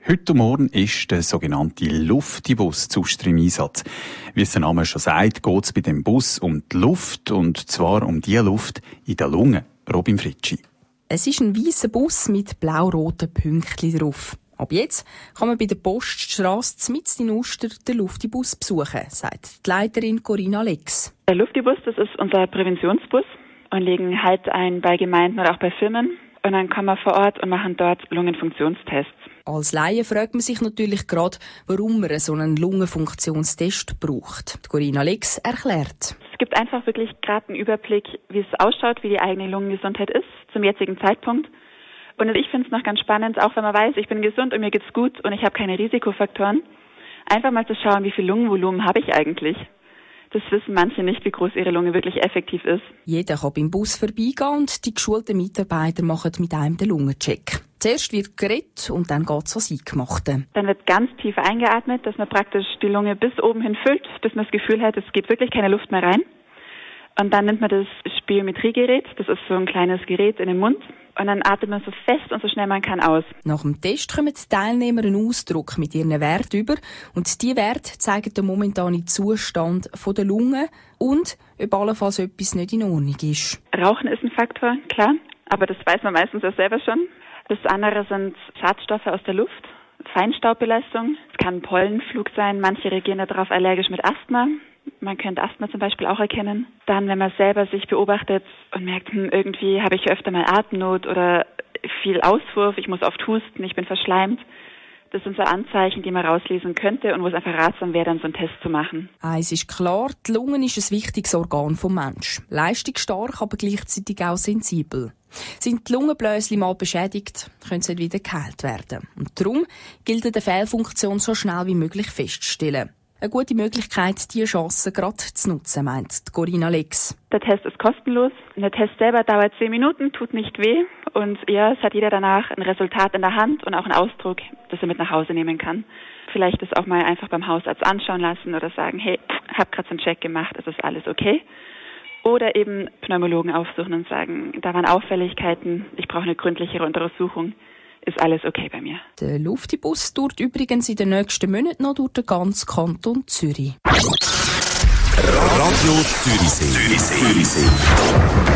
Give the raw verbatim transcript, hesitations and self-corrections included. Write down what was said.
Heute Morgen ist der sogenannte Luftibus zu Ust im Einsatz. Wie es der Name schon sagt, geht es bei dem Bus um die Luft, und zwar um die Luft in den Lungen. Robin Fritschi. Es ist ein weißer Bus mit blau-roten Pünktchen drauf. Ab jetzt kann man bei der Poststrasse mitten in Uster den Luftibus besuchen, sagt die Leiterin Corinna Lex. Der Luftibus, das ist unser Präventionsbus und legen Halt ein bei Gemeinden oder auch bei Firmen. Und dann kommen wir vor Ort und machen dort Lungenfunktionstests. Als Laie fragt man sich natürlich gerade, warum man so einen Lungenfunktionstest braucht. Die Corinna Lex erklärt. Es gibt einfach wirklich gerade einen Überblick, wie es ausschaut, wie die eigene Lungengesundheit ist zum jetzigen Zeitpunkt. Und ich finde es noch ganz spannend, auch wenn man weiß, ich bin gesund und mir geht's gut und ich habe keine Risikofaktoren, einfach mal zu schauen, wie viel Lungenvolumen habe ich eigentlich. Das wissen manche nicht, wie groß ihre Lunge wirklich effektiv ist. Jeder kann beim Bus vorbeigehen und die geschulten Mitarbeiter machen mit einem den Lungencheck. Zuerst wird geredet und dann geht es ans Eingemachte. Dann wird ganz tief eingeatmet, dass man praktisch die Lunge bis oben hin füllt, bis man das Gefühl hat, es geht wirklich keine Luft mehr rein. Und dann nimmt man das Spiometriegerät, das ist so ein kleines Gerät in den Mund. Und dann atmet man so fest und so schnell man kann aus. Nach dem Test kommen die Teilnehmer einen Ausdruck mit ihren Werten über. Und diese Werte zeigen den momentanen Zustand der Lunge und ob allenfalls etwas nicht in Ordnung ist. Rauchen ist ein Faktor, klar. Aber das weiß man meistens ja selber schon. Das andere sind Schadstoffe aus der Luft, Feinstaubbelastung. Es kann Pollenflug sein. Manche reagieren darauf allergisch mit Asthma. Man könnte Asthma zum Beispiel auch erkennen. Dann, wenn man selber sich beobachtet und merkt, hm, irgendwie habe ich öfter mal Atemnot oder viel Auswurf, ich muss oft husten, ich bin verschleimt. Das sind so Anzeichen, die man rauslesen könnte und wo es einfach ratsam wäre, dann so einen Test zu machen. Eins ist klar, die Lunge ist ein wichtiges Organ vom Menschen. Leistungsstark, aber gleichzeitig auch sensibel. Sind die Lungenbläschen mal beschädigt, können sie nicht wieder geheilt werden. Und darum gilt eine Fehlfunktion so schnell wie möglich festzustellen. Eine gute Möglichkeit, diese Chance gerade zu nutzen, meint Corinna Lex. Der Test ist kostenlos. Der Test selber dauert zehn Minuten, tut nicht weh. Und ja, es hat jeder danach ein Resultat in der Hand und auch einen Ausdruck, das er mit nach Hause nehmen kann. Vielleicht das auch mal einfach beim Hausarzt anschauen lassen oder sagen, hey, hab gerade so einen Check gemacht, ist das alles okay? Oder eben Pneumologen aufsuchen und sagen, da waren Auffälligkeiten, ich brauche eine gründlichere Untersuchung. Ist alles okay bei mir. Der Luftibus dauert übrigens in den nächsten Monaten noch durch den ganzen Kanton Zürich. Radio Zürichsee.